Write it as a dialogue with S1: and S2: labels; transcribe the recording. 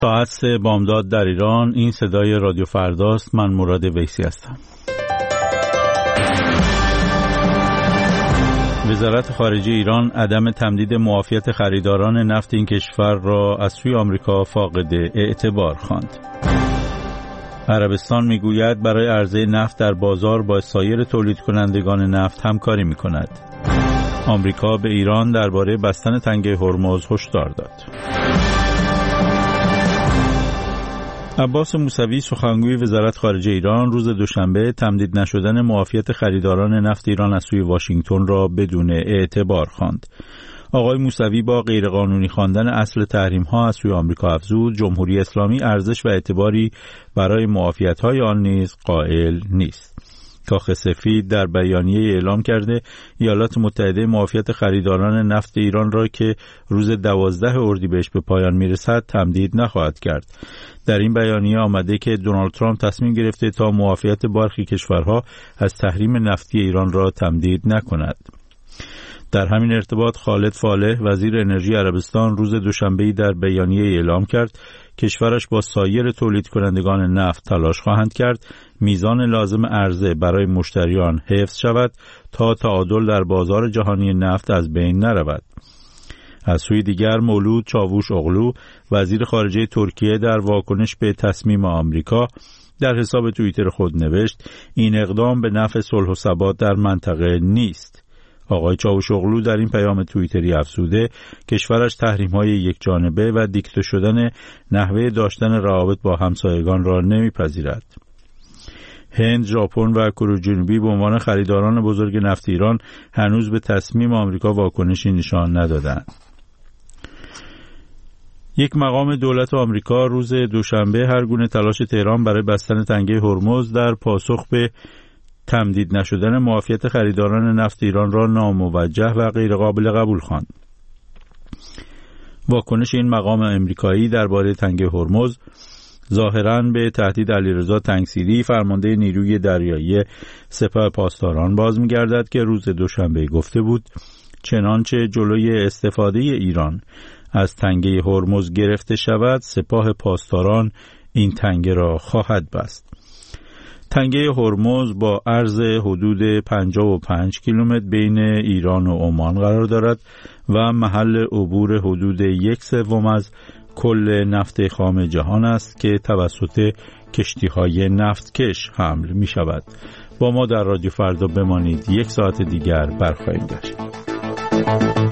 S1: ساعت 3 بامداد در ایران. این صدای رادیو فرداست. من مراد ویسی هستم. وزارت خارجه ایران عدم تمدید معافیت خریداران نفت این کشور را از سوی آمریکا فاقد اعتبار خواند. عربستان میگوید برای عرضه نفت در بازار با سایر تولید کنندگان نفت همکاری میکند. آمریکا به ایران درباره بستن تنگه هرمز هشدار داد. عباس موسوی سخنگوی وزارت خارجه ایران روز دوشنبه تمدید نشدن معافیت خریداران نفت ایران از سوی واشنگتن را بدون اعتبار خواند. آقای موسوی با غیرقانونی خواندن اصل تحریم‌ها از سوی آمریکا افزود جمهوری اسلامی ارزش و اعتباری برای معافیت‌های آن نیز قائل نیست. کاخ سفید در بیانیه اعلام کرده ایالات متحده معافیت خریداران نفت ایران را که روز 12 اردیبهشت به پایان میرسد تمدید نخواهد کرد. در این بیانیه آمده که دونالد ترامپ تصمیم گرفته تا معافیت برخی کشورها از تحریم نفتی ایران را تمدید نکند. در همین ارتباط خالد فالح وزیر انرژی عربستان روز دوشنبه در بیانیه اعلام کرد کشورش با سایر تولید کنندگان نفت تلاش خواهند کرد میزان لازم عرضه برای مشتریان حفظ شود تا تعادل در بازار جهانی نفت از بین نرود. از سوی دیگر مولود چاووش اغلو وزیر خارجه ترکیه در واکنش به تصمیم آمریکا در حساب توییتر خود نوشت این اقدام به نفع صلح و ثبات در منطقه نیست. آقای چاوشوغلو در این پیام توییتری افزوده کشورش تحریم‌های یکجانبه و دیکته شدن نحوه داشتن روابط با همسایگان را نمیپذیرد. هند، ژاپن و کره جنوبی به عنوان خریداران بزرگ نفت ایران هنوز به تصمیم آمریکا واکنشی نشان ندادند. یک مقام دولت آمریکا روز دوشنبه هر گونه تلاش تهران برای بستن تنگه هرمز در پاسخ به تمدید نشدن معافیت خریداران نفت ایران را ناموجه و غیر قابل قبول خواند. واکنش این مقام امریکایی درباره تنگه هرمز ظاهراً به تهدید علیرضا تنگسیری فرمانده نیروی دریایی سپاه پاسداران باز می‌گردد که روز دوشنبه گفته بود چنانچه جلوی استفاده ایران از تنگه هرمز گرفته شود سپاه پاسداران این تنگه را خواهد بست. تنگه هرمز با عرض حدود 55 کیلومتر بین ایران و عمان قرار دارد و محل عبور حدود 1/3 از کل نفت خام جهان است که توسط کشتی‌های نفتکش حمل می شود. با ما در رادیو فردا بمانید. یک ساعت دیگر برخواهیم گشت.